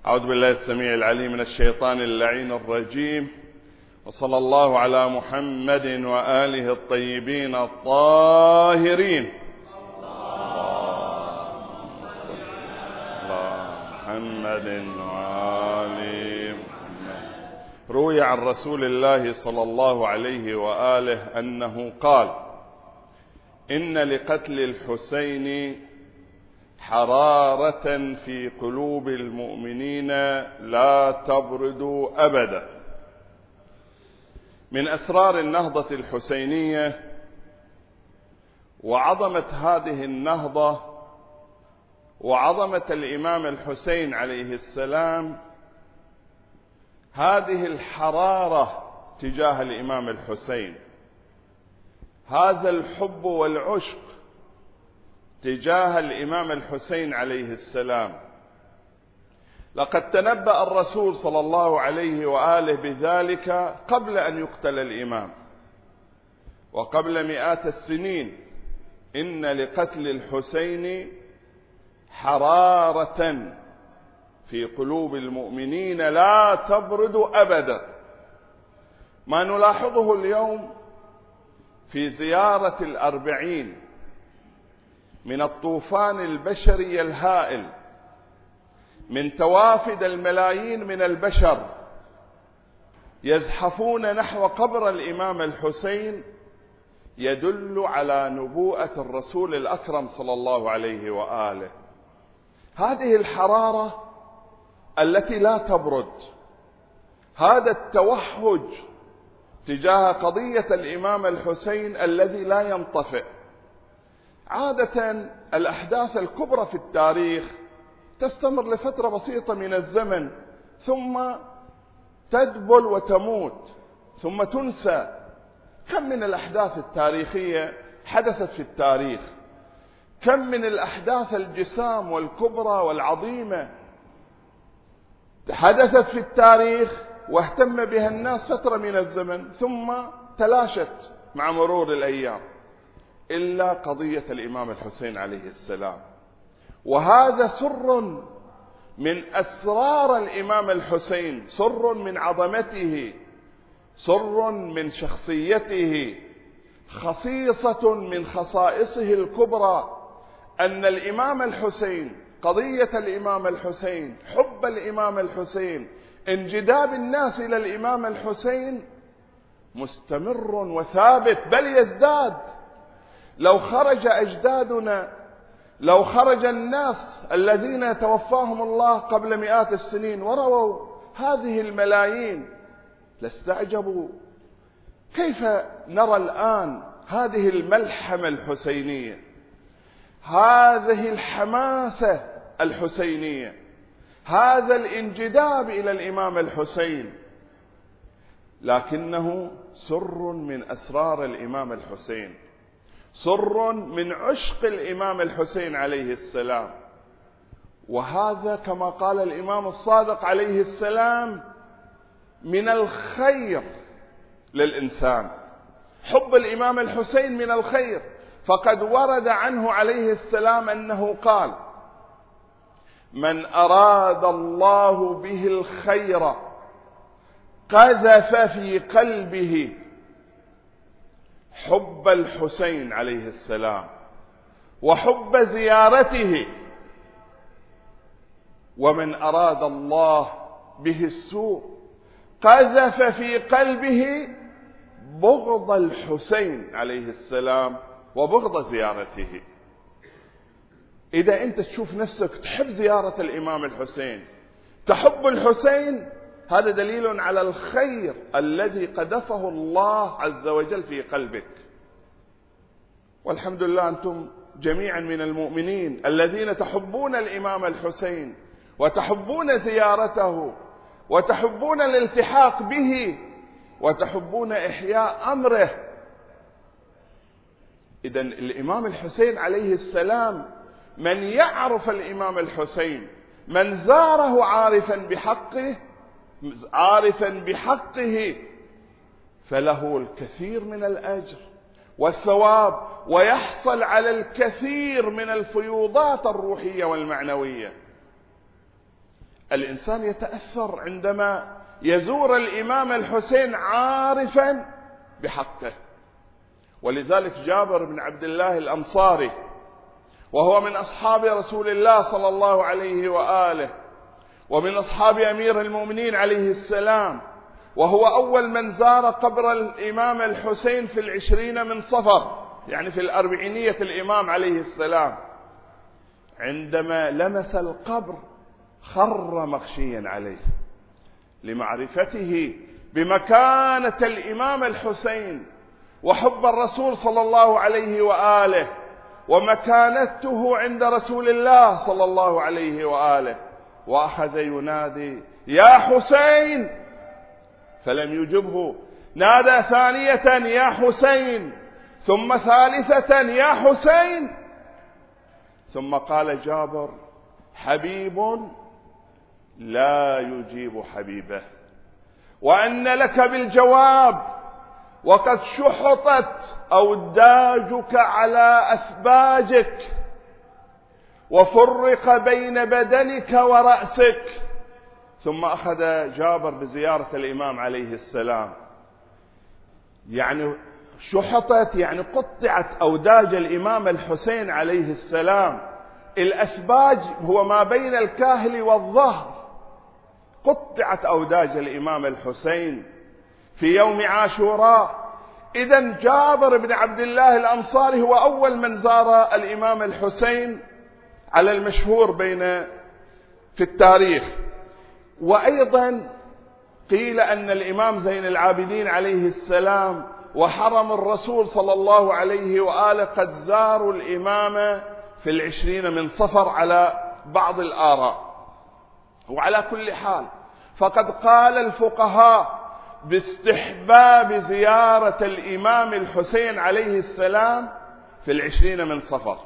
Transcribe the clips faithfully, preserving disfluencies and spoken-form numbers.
أعوذ بالله السميع العليم من الشيطان اللعين الرجيم، وصلى الله على محمد وآله الطيبين الطاهرين. اللهم صل على محمد وآل محمد. روي عن رسول الله صلى الله عليه وآله أنه قال: إن لقتل الحسين حرارة في قلوب المؤمنين لا تبرد أبدا. من أسرار النهضة الحسينية وعظمة هذه النهضة وعظمة الإمام الحسين عليه السلام هذه الحرارة تجاه الإمام الحسين، هذا الحب والعشق تجاه الإمام الحسين عليه السلام. لقد تنبأ الرسول صلى الله عليه وآله بذلك قبل أن يقتل الإمام وقبل مئات السنين: إن لقتل الحسين حرارة في قلوب المؤمنين لا تبرد أبدا. ما نلاحظه اليوم في زيارة الأربعين من الطوفان البشري الهائل، من توافد الملايين من البشر يزحفون نحو قبر الإمام الحسين، يدل على نبوءة الرسول الأكرم صلى الله عليه وآله. هذه الحرارة التي لا تبرد، هذا التوهج تجاه قضية الإمام الحسين الذي لا ينطفئ. عادة الأحداث الكبرى في التاريخ تستمر لفترة بسيطة من الزمن ثم تدبل وتموت ثم تنسى. كم من الأحداث التاريخية حدثت في التاريخ، كم من الأحداث الجسام والكبرى والعظيمة حدثت في التاريخ واهتم بها الناس فترة من الزمن ثم تلاشت مع مرور الأيام، إلا قضية الإمام الحسين عليه السلام. وهذا سر من أسرار الإمام الحسين، سر من عظمته، سر من شخصيته، خصيصة من خصائصه الكبرى، أن الإمام الحسين، قضية الإمام الحسين، حب الإمام الحسين، انجذاب الناس إلى الإمام الحسين مستمر وثابت، بل يزداد. لو خرج أجدادنا، لو خرج الناس الذين توفاهم الله قبل مئات السنين ورووا هذه الملايين لاستعجبوا. كيف نرى الآن هذه الملحمة الحسينية، هذه الحماسة الحسينية، هذا الانجذاب إلى الإمام الحسين، لكنه سر من أسرار الإمام الحسين، سر من عشق الإمام الحسين عليه السلام. وهذا كما قال الإمام الصادق عليه السلام من الخير للإنسان. حب الإمام الحسين من الخير، فقد ورد عنه عليه السلام أنه قال: من أراد الله به الخير قذف في قلبه حب الحسين عليه السلام وحب زيارته، ومن أراد الله به السوء قذف في قلبه بغض الحسين عليه السلام وبغض زيارته. إذا أنت تشوف نفسك تحب زيارة الإمام الحسين، تحب الحسين، هذا دليل على الخير الذي قذفه الله عز وجل في قلبك. والحمد لله أنتم جميعا من المؤمنين الذين تحبون الإمام الحسين وتحبون زيارته وتحبون الالتحاق به وتحبون إحياء أمره. إذن الإمام الحسين عليه السلام، من يعرف الإمام الحسين، من زاره عارفا بحقه عارفا بحقه فله الكثير من الأجر والثواب، ويحصل على الكثير من الفيوضات الروحية والمعنوية. الإنسان يتأثر عندما يزور الإمام الحسين عارفا بحقه. ولذلك جابر بن عبد الله الأنصاري، وهو من أصحاب رسول الله صلى الله عليه وآله، ومن أصحاب أمير المؤمنين عليه السلام، وهو أول من زار قبر الإمام الحسين في العشرين من صفر، يعني في الأربعينية الإمام عليه السلام، عندما لمس القبر خر مغشيا عليه لمعرفته بمكانة الإمام الحسين وحب الرسول صلى الله عليه وآله ومكانته عند رسول الله صلى الله عليه وآله. وأخذ ينادي: يا حسين، فلم يجبه، نادى ثانية: يا حسين، ثم ثالثة: يا حسين، ثم قال جابر: حبيب لا يجيب حبيبه، وأن لك بالجواب، وقد شحطت أوداجك على أثباجك، وفرق بين بدنك ورأسك. ثم أخذ جابر بزيارة الإمام عليه السلام، يعني شحطت يعني قطعت أوداج الإمام الحسين عليه السلام. الأثباج هو ما بين الكاهل والظهر، قطعت أوداج الإمام الحسين في يوم عاشوراء. إذن جابر بن عبد الله الأنصاري هو أول من زار الإمام الحسين على المشهور بين في التاريخ. وأيضا قيل أن الإمام زين العابدين عليه السلام وحرم الرسول صلى الله عليه وآله قد زاروا الإمام في العشرين من صفر على بعض الآراء. وعلى كل حال فقد قال الفقهاء باستحباب زيارة الإمام الحسين عليه السلام في العشرين من صفر،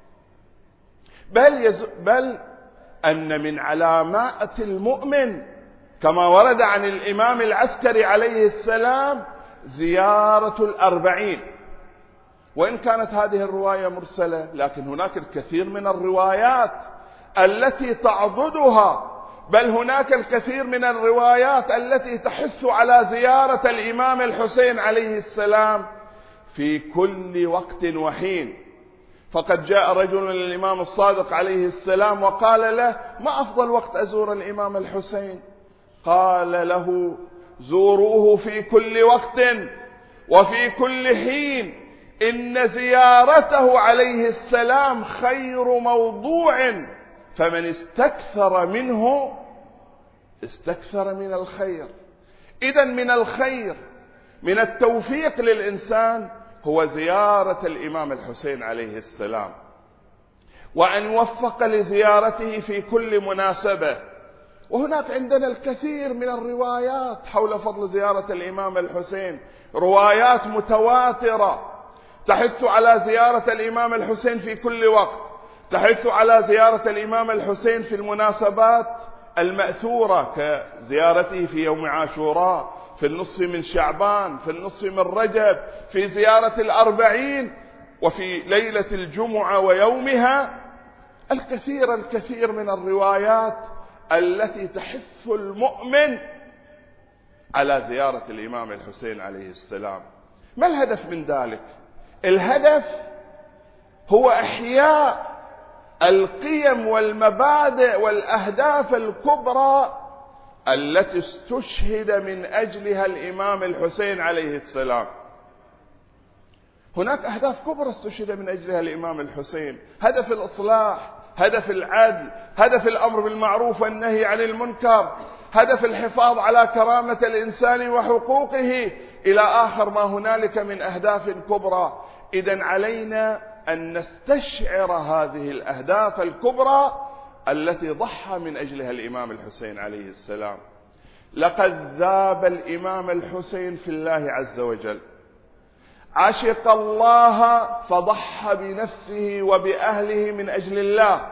بل, يز... بل أن من علامات المؤمن كما ورد عن الإمام العسكري عليه السلام زيارة الأربعين. وإن كانت هذه الرواية مرسلة، لكن هناك الكثير من الروايات التي تعضدها، بل هناك الكثير من الروايات التي تحث على زيارة الإمام الحسين عليه السلام في كل وقت وحين. فقد جاء رجل للإمام الصادق عليه السلام وقال له: ما أفضل وقت أزور الإمام الحسين؟ قال له: زوروه في كل وقت وفي كل حين، إن زيارته عليه السلام خير موضوع، فمن استكثر منه استكثر من الخير. إذن من الخير، من التوفيق للإنسان هو زيارة الإمام الحسين عليه السلام، وأن وفق لزيارته في كل مناسبة. وهناك عندنا الكثير من الروايات حول فضل زيارة الإمام الحسين، روايات متواترة تحث على زيارة الإمام الحسين في كل وقت، تحث على زيارة الإمام الحسين في المناسبات المأثورة كزيارته في يوم عاشوراء، في النصف من شعبان، في النصف من رجب، في زيارة الأربعين، وفي ليلة الجمعة ويومها. الكثير الكثير من الروايات التي تحث المؤمن على زيارة الإمام الحسين عليه السلام. ما الهدف من ذلك؟ الهدف هو إحياء القيم والمبادئ والأهداف الكبرى التي استشهد من أجلها الإمام الحسين عليه السلام. هناك أهداف كبرى استشهد من أجلها الإمام الحسين: هدف الإصلاح، هدف العدل، هدف الأمر بالمعروف والنهي عن المنكر، هدف الحفاظ على كرامة الإنسان وحقوقه، إلى آخر ما هنالك من أهداف كبرى. إذن علينا أن نستشعر هذه الأهداف الكبرى التي ضحى من أجلها الإمام الحسين عليه السلام. لقد ذاب الإمام الحسين في الله عز وجل، عشق الله فضحى بنفسه وبأهله من أجل الله،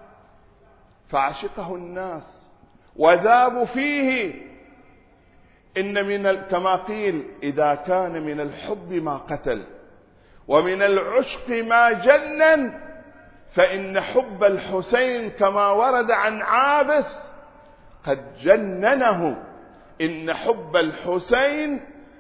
فعشقه الناس وذابوا فيه. إن من كما قيل: إذا كان من الحب ما قتل ومن العشق ما جنن، فإن حب الحسين كما ورد عن عابس قد جننه، إن حب الحسين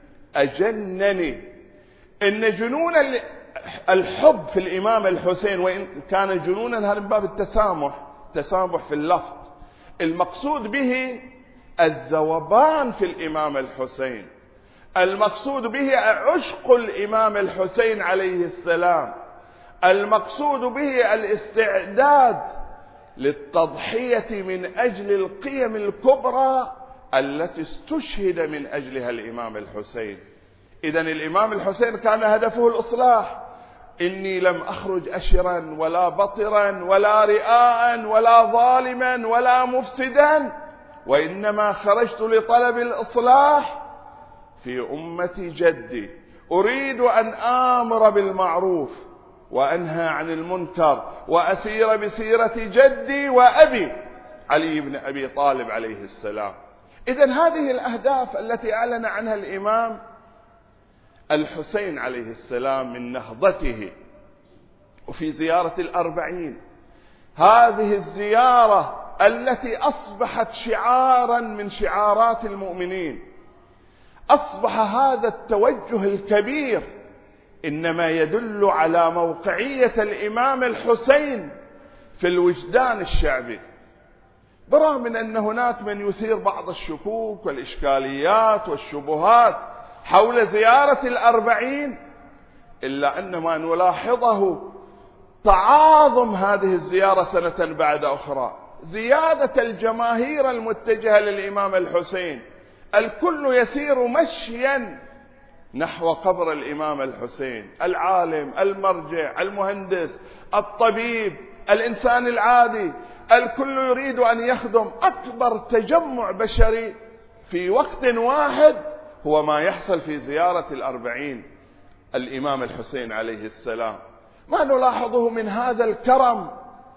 أجنني. إن جنون الحب في الإمام الحسين، وإن كان جنونا هذا من باب التسامح، تسامح في اللفظ، المقصود به الذوبان في الإمام الحسين، المقصود به عشق الإمام الحسين عليه السلام، المقصود به الاستعداد للتضحية من أجل القيم الكبرى التي استشهد من أجلها الإمام الحسين. إذن الإمام الحسين كان هدفه الإصلاح. إني لم أخرج أشرا ولا بطرا ولا رئاء ولا ظالما ولا مفسدا، وإنما خرجت لطلب الإصلاح في أمة جدي. أريد أن آمر بالمعروف وأنهى عن المنكر وأسير بسيرة جدي وأبي علي بن أبي طالب عليه السلام. إذن هذه الأهداف التي أعلن عنها الإمام الحسين عليه السلام من نهضته. وفي زيارة الأربعين، هذه الزيارة التي أصبحت شعارا من شعارات المؤمنين، أصبح هذا التوجه الكبير إنما يدل على موقعية الإمام الحسين في الوجدان الشعبي، برغم من أن هناك من يثير بعض الشكوك والإشكاليات والشبهات حول زيارة الأربعين، إلا أن ما نلاحظه تعاظم هذه الزيارة سنة بعد أخرى، زيادة الجماهير المتجهة للإمام الحسين، الكل يسير مشيا نحو قبر الإمام الحسين، العالم، المرجع، المهندس، الطبيب، الإنسان العادي، الكل يريد أن يخدم. أكبر تجمع بشري في وقت واحد هو ما يحصل في زيارة الأربعين الإمام الحسين عليه السلام. ما نلاحظه من هذا الكرم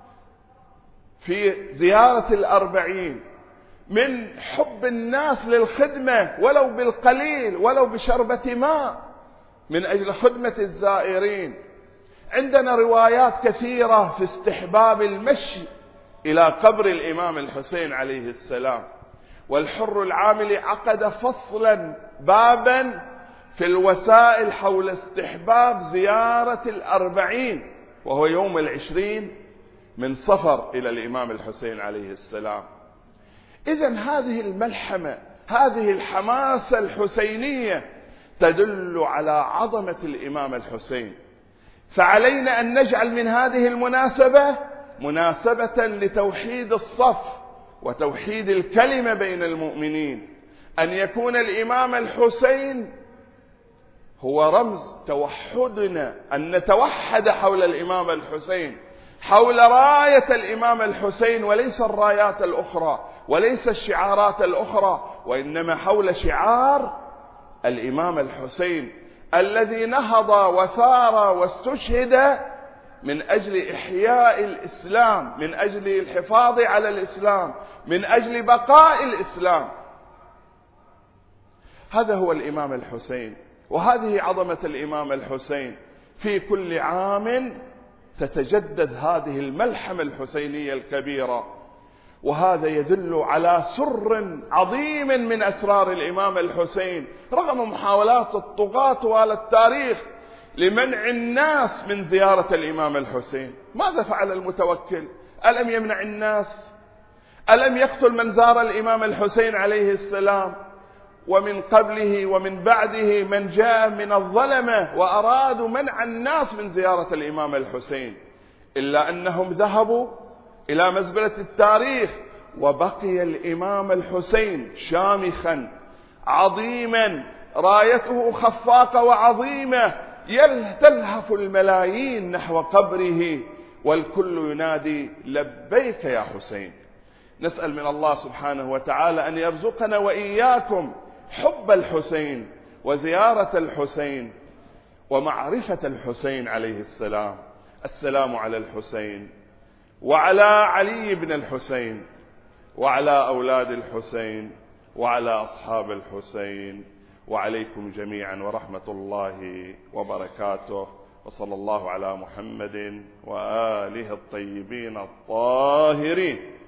في زيارة الأربعين، من حب الناس للخدمة ولو بالقليل ولو بشربة ماء من أجل خدمة الزائرين. عندنا روايات كثيرة في استحباب المشي إلى قبر الإمام الحسين عليه السلام. والحر العامل عقد فصلا بابا في الوسائل حول استحباب زيارة الأربعين، وهو يوم العشرين من صفر إلى الإمام الحسين عليه السلام. إذن هذه الملحمة، هذه الحماسة الحسينية تدل على عظمة الإمام الحسين، فعلينا أن نجعل من هذه المناسبة مناسبة لتوحيد الصف وتوحيد الكلمة بين المؤمنين، أن يكون الإمام الحسين هو رمز توحدنا، أن نتوحد حول الإمام الحسين، حول راية الإمام الحسين، وليس الرايات الأخرى وليس الشعارات الأخرى، وإنما حول شعار الإمام الحسين الذي نهض وثار واستشهد من أجل إحياء الإسلام، من أجل الحفاظ على الإسلام، من أجل بقاء الإسلام. هذا هو الإمام الحسين، وهذه عظمة الإمام الحسين. في كل عام تتجدد هذه الملحمة الحسينية الكبيرة، وهذا يدل على سر عظيم من أسرار الإمام الحسين، رغم محاولات الطغاة طوال التاريخ لمنع الناس من زيارة الإمام الحسين. ماذا فعل المتوكل؟ ألم يمنع الناس؟ ألم يقتل من زار الإمام الحسين عليه السلام؟ ومن قبله ومن بعده من جاء من الظلمة وأرادوا منع الناس من زيارة الإمام الحسين، إلا أنهم ذهبوا إلى مزبلة التاريخ، وبقي الإمام الحسين شامخا عظيما، رايته خفاقة وعظيمة، تلهف الملايين نحو قبره، والكل ينادي لبيك يا حسين. نسأل من الله سبحانه وتعالى أن يرزقنا وإياكم حب الحسين وزيارة الحسين ومعرفة الحسين عليه السلام. السلام على الحسين وعلى علي بن الحسين وعلى أولاد الحسين وعلى أصحاب الحسين وعليكم جميعا ورحمة الله وبركاته، وصلى الله على محمد وآله الطيبين الطاهرين.